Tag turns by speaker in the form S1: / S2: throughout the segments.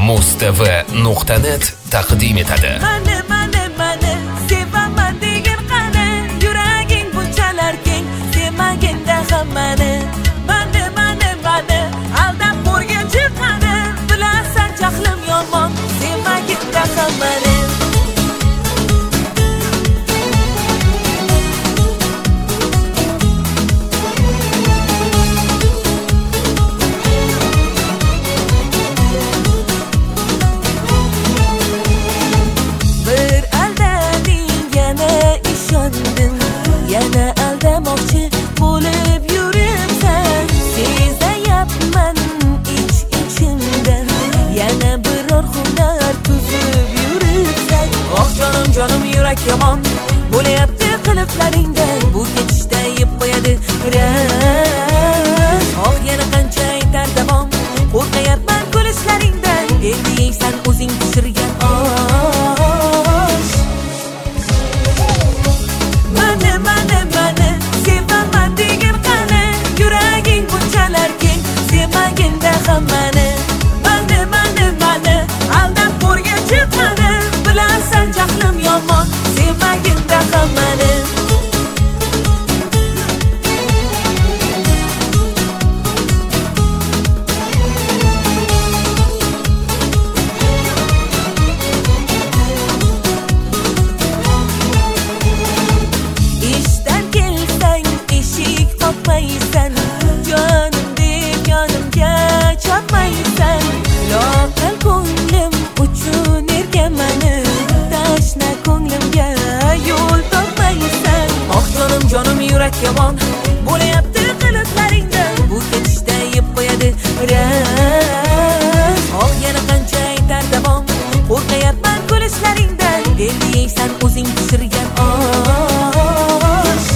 S1: mustv.net taqdim etadi.
S2: Mani sevaman degan qani, yuraging bunchalar keng, sevmaganda hammani. Mani aldab ko'rguncha qani, bilasan jahlim yomon, sevmaganda hammani. Yana aldamoqchi bo'lib yuribsan, sezayapman ich-ichimdan, yana biror hunar tuzib yuribsan. Oh jonim yurak yomon bo'layapti qiliqlaringdan, bu ketishda yeb qo'yadi ras. Oh yana qancha aytar davom, qo'rqayapman kulishlaringdan, endi yeysan o'zing pishirgan osh. Mani sevaman degan qani, yuraging bunchalar keng, sevmaganda hammani. Mani aldab ko'rguncha qani, bilasan jahlim yomon, sevmaganda hammani. Jonim deb yonimga chopmaysan, loqal ko'nglim uchun erkamani, tashna ko'nglimga yo'l topmaysan. Oh jonim yurak yomon bo'layapti qiliqlaringdan, bu ketishda yeb qo'yadi ras. Oh yana qancha aytar davom, qo'rqayapman kulishlaringdan, endi yeysan o'zing pishirgan osh.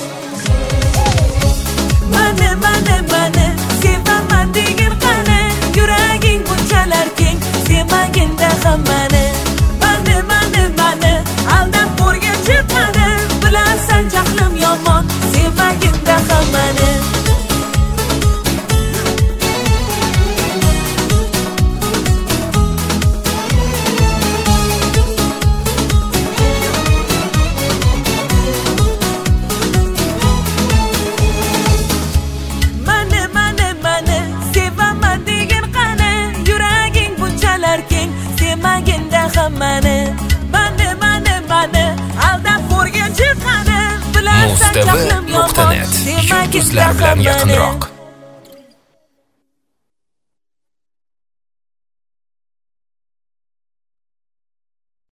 S2: Mani sevaman degan qani, yuraging bunchalar keng, sevmaganda hammani. Mani aldab ko'rguncha qani, bilasan jahlim yomon, sevmaganda hammani. Sevmaganda hammani. Mani aldab ko'rguncha qani, bilasan jahlim yomon,
S1: mustv.net yulduzlar bilan yaqinroq.